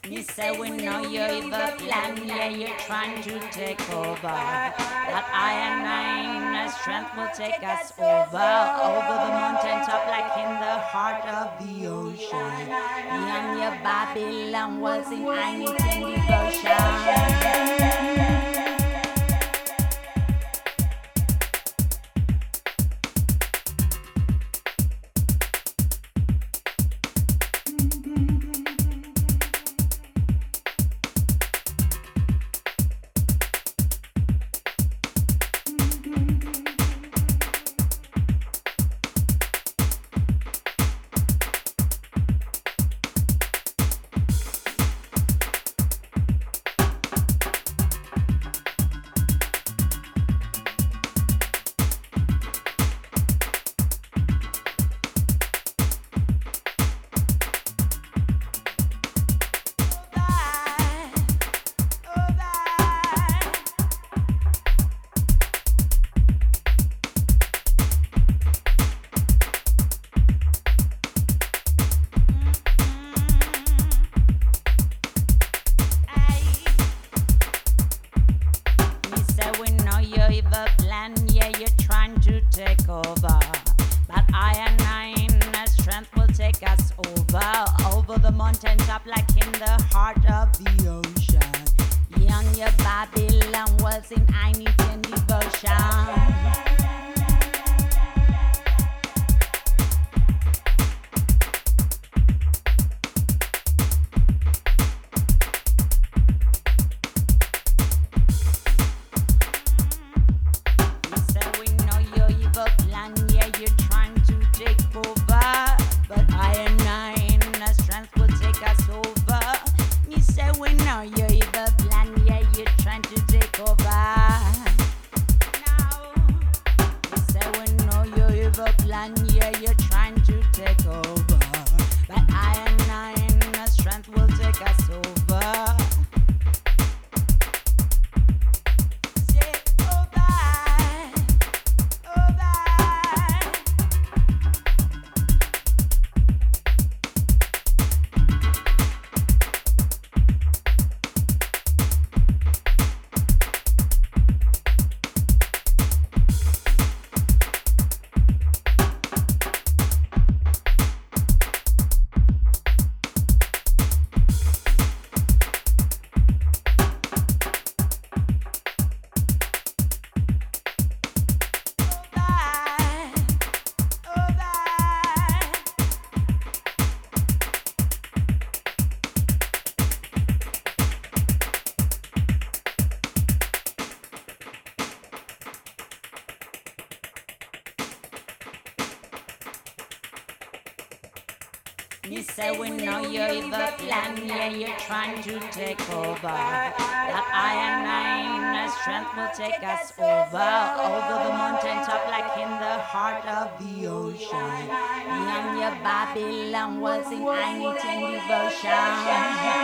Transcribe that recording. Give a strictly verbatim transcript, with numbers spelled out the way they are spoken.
Me say we know you evil plan, yeah, you're trying to take over. That iron nine strength will take us over, over the mountain top like in the heart of the ocean. Young your Babylon was in I need devotion. Yeah, you're trying to take over. But iron nine strength will take us over, over the mountain top like in the heart of the ocean. Young your Babylon was in I need in devotion. Yeah, you're trying to take over, but iron nine strength will take us over. Take over, over. Me say we know your evil plan, yeah, you're trying to take over. That iron nine strength will take us over, over the mountain top like in the heart of the ocean. Young your Babylon was in I need in devotion.